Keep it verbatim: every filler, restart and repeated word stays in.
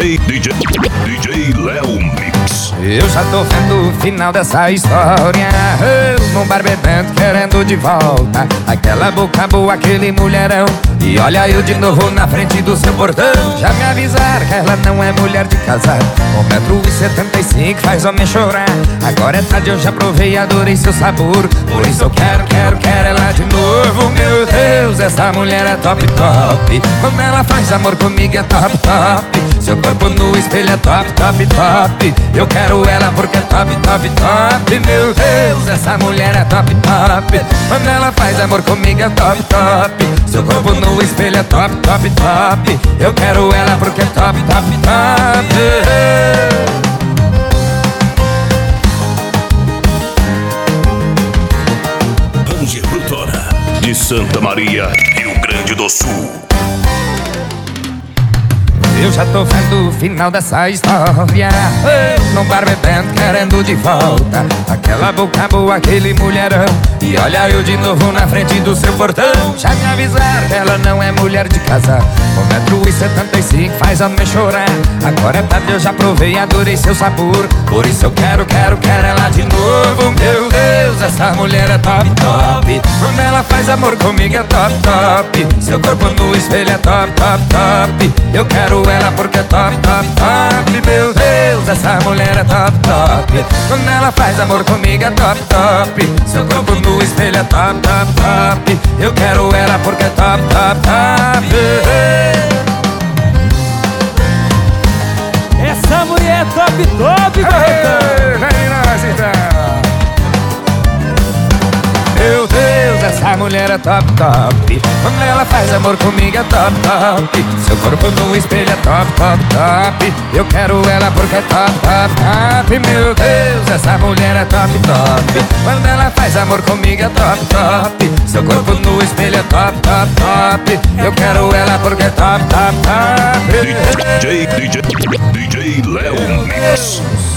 DJ, DJ, DJ Léo Mix. Eu já tô vendo o final dessa história. Eu num bar bebendo, querendo de volta aquela boca boa, aquele mulherão. E olha eu de novo na frente do seu portão. Já me avisaram que ela não é mulher de casar. Um metro e setenta e cinco faz homem chorar. Agora é tarde, eu já provei e adorei seu sabor. Por isso eu quero, quero, quero ela de novo. Meu Deus, essa mulher é top, top. Quando ela faz amor comigo é top, top. Seu corpo no espelho é top, top, top. Eu quero ela porque é top, top, top. Meu Deus, essa mulher é top, top. Quando ela faz amor comigo é top, top. Seu corpo no espelho é top, top, top. Eu quero ela porque é top, top, top. Ranger Produtora de Santa Maria, Rio Grande do Sul. Eu já tô vendo o final dessa história. Eu num bar bebendo, querendo de volta aquela boca boa, aquele mulherão. E olha eu de novo na frente do seu portão. Já me avisaram que ela não é mulher de casar. Um metro e setenta e cinco faz homem chorar. Agora é tarde, eu já provei e adorei seu sabor. Por isso eu quero, quero, quero ela de novo. Meu Deus, essa mulher é top, top. Quando ela faz amor comigo é top, top. Seu corpo no espelho é top, top, top. Eu quero ela porque é top, top, top. Meu Deus, essa mulher é top, top. Quando ela faz amor comigo é top, top. Seu corpo no espelho é top, top, top. Eu quero ela porque é top, top, top. Essa mulher é top, top, Ei, vem nós então. Meu Deus, essa mulher é top, top. Quando ela faz amor comigo é top, top. Seu corpo no espelho é top, top, top. Eu quero ela porque é top, top, top. Meu Deus, essa mulher é top, top. Quando ela faz amor comigo é top, top. Seu corpo no espelho é top, top, top. Eu quero ela porque é top, top, top. DJ, DJ, DJ Léo Mix.